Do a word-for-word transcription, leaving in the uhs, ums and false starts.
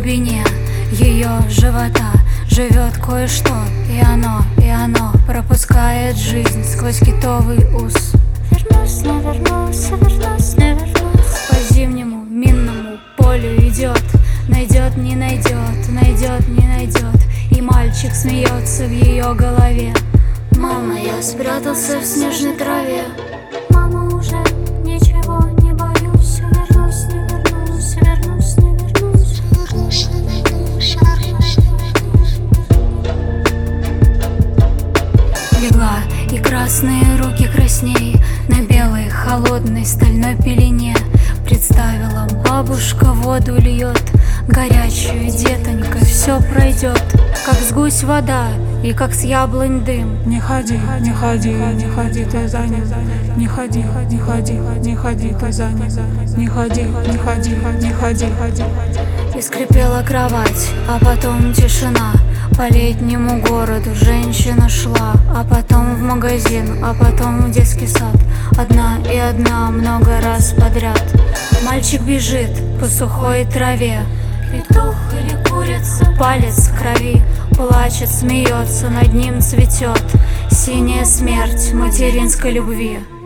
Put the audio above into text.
глубине ее живота живет кое-что, и оно, и оно пропускает жизнь сквозь китовый ус. Вернусь, не вернусь, вернусь, не вернусь. По зимнему минному полю идет, найдет, не найдет, найдет, не найдет. И мальчик смеется в ее голове. Мама, я спрятался в снежной траве. Мама, уже ничего не боюсь. Вернусь, не вернусь, вернусь, не вернусь. Вернусь, не вернусь, вернусь, не вернусь. Легла, и красные руки красней на белой холодной стальной пелене. Представила, бабушка воду льет, горячую, детонька, все пройдет. Как с гусь вода и как с яблонь дым. Не ходи, не ходи, не ходи, ты за ним. Не ходи, не ходи, не ходи, ты за ним. Не ходи, не ходи, не ходи, ходи. И скрипела кровать, а потом тишина. По летнему городу женщина шла, а потом в магазин, а потом в детский сад. Одна и одна много раз подряд. Мальчик бежит по сухой траве. Петух или курица, палец в крови. Плачет, смеется, над ним цветет синяя смерть материнской любви.